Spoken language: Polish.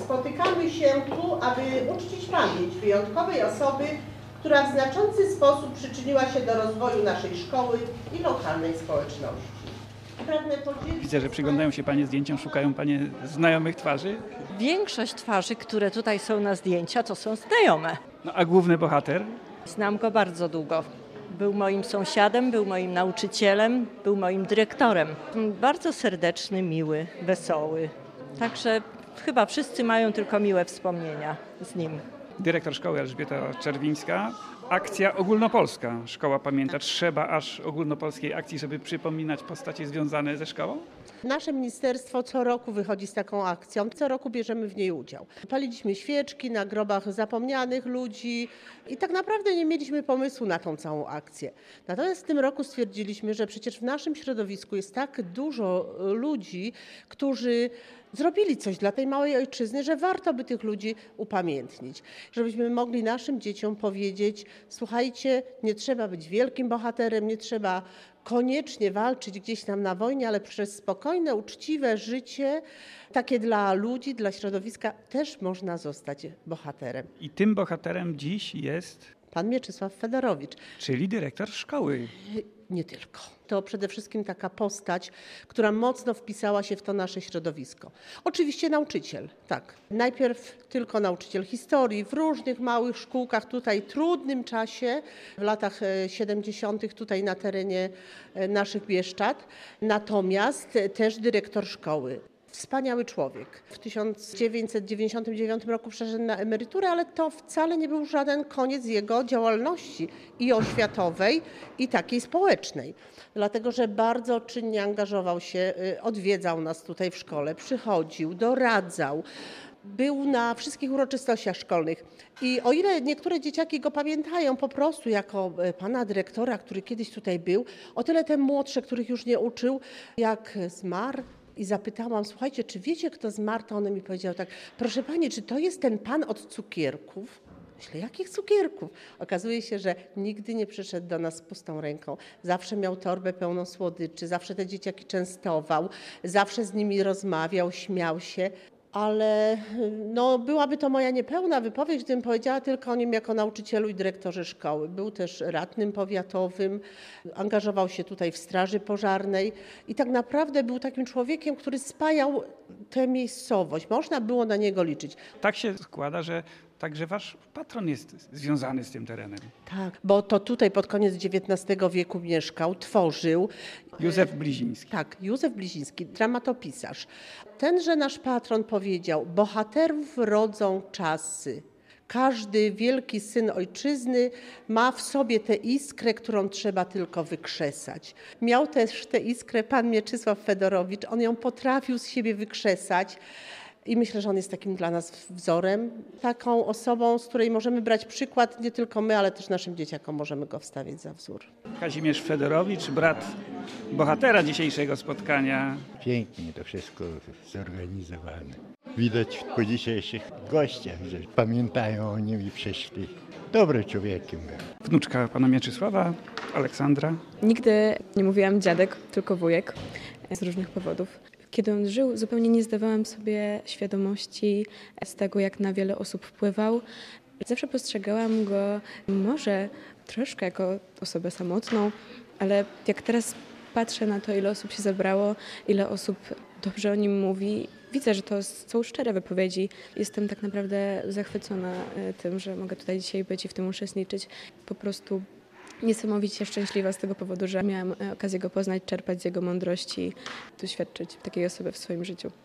Spotykamy się tu, aby uczcić pamięć wyjątkowej osoby, która w znaczący sposób przyczyniła się do rozwoju naszej szkoły i lokalnej społeczności. Widzę, że przyglądają się Panie zdjęciom, szukają Panie znajomych twarzy. Większość twarzy, które tutaj są na zdjęciach, to są znajome. No a główny bohater? Znam go bardzo długo. Był moim sąsiadem, był moim nauczycielem, był moim dyrektorem. Bardzo serdeczny, miły, wesoły. Także chyba wszyscy mają tylko miłe wspomnienia z nim. Dyrektor szkoły Elżbieta Czerwińska. Akcja ogólnopolska. Szkoła pamięta. Trzeba aż ogólnopolskiej akcji, żeby przypominać postacie związane ze szkołą? Nasze ministerstwo co roku wychodzi z taką akcją. Co roku bierzemy w niej udział. Paliliśmy świeczki na grobach zapomnianych ludzi i tak naprawdę nie mieliśmy pomysłu na tą całą akcję. Natomiast w tym roku stwierdziliśmy, że przecież w naszym środowisku jest tak dużo ludzi, którzy zrobili coś dla tej małej ojczyzny, że warto by tych ludzi upamiętnić. Żebyśmy mogli naszym dzieciom powiedzieć: słuchajcie, nie trzeba być wielkim bohaterem, nie trzeba koniecznie walczyć gdzieś tam na wojnie, ale przez spokojne, uczciwe życie, takie dla ludzi, dla środowiska, też można zostać bohaterem. I tym bohaterem dziś jest, Pan Mieczysław Fedorowicz. czyli dyrektor szkoły. Nie tylko. To przede wszystkim taka postać, która mocno wpisała się w to nasze środowisko. Oczywiście nauczyciel, tak. Najpierw tylko nauczyciel historii w różnych małych szkółkach, tutaj w trudnym czasie, w latach 70. tutaj na terenie naszych Bieszczad. Natomiast też dyrektor szkoły. Wspaniały człowiek. W 1999 roku przeszedł na emeryturę, ale to wcale nie był żaden koniec jego działalności i oświatowej, i takiej społecznej. Dlatego, że bardzo czynnie angażował się, odwiedzał nas tutaj w szkole, przychodził, doradzał. Był na wszystkich uroczystościach szkolnych i o ile niektóre dzieciaki go pamiętają po prostu jako pana dyrektora, który kiedyś tutaj był, o tyle te młodsze, których już nie uczył, jak zmarł. I zapytałam: słuchajcie, czy wiecie, kto zmarł? To one mi powiedziały tak: proszę pani, czy to jest ten pan od cukierków? Myślę, jakich cukierków? Okazuje się, że nigdy nie przyszedł do nas z pustą ręką. Zawsze miał torbę pełną słodyczy, zawsze te dzieciaki częstował, zawsze z nimi rozmawiał, śmiał się. Ale byłaby to moja niepełna wypowiedź, gdybym powiedziała tylko o nim jako nauczycielu i dyrektorze szkoły. Był też radnym powiatowym, angażował się tutaj w straży pożarnej i tak naprawdę był takim człowiekiem, który spajał tę miejscowość. Można było na niego liczyć. Tak się składa, że także wasz patron jest związany z tym terenem. Tak, bo to tutaj pod koniec XIX wieku mieszkał, tworzył. Józef Bliziński. Tak, Józef Bliziński, dramatopisarz. Tenże nasz patron powiedział: bohaterów rodzą czasy. Każdy wielki syn ojczyzny ma w sobie tę iskrę, którą trzeba tylko wykrzesać. Miał też tę iskrę pan Mieczysław Fedorowicz. On ją potrafił z siebie wykrzesać. I myślę, że on jest takim dla nas wzorem, taką osobą, z której możemy brać przykład, nie tylko my, ale też naszym dzieciakom możemy go wstawiać za wzór. Kazimierz Fedorowicz, brat bohatera dzisiejszego spotkania. Pięknie to wszystko zorganizowane. Widać po dzisiejszych gościach, że pamiętają o nim i przyszli. Dobrym człowiekiem był. Wnuczka pana Mieczysława, Aleksandra. Nigdy nie mówiłam dziadek, tylko wujek z różnych powodów. Kiedy on żył, zupełnie nie zdawałam sobie świadomości z tego, jak na wiele osób wpływał. Zawsze postrzegałam go może troszkę jako osobę samotną, ale jak teraz patrzę na to, ile osób się zebrało, ile osób dobrze o nim mówi, widzę, że to są szczere wypowiedzi. Jestem tak naprawdę zachwycona tym, że mogę tutaj dzisiaj być i w tym uczestniczyć. Po prostu niesamowicie szczęśliwa z tego powodu, że miałam okazję go poznać, czerpać z jego mądrości, doświadczyć takiej osoby w swoim życiu.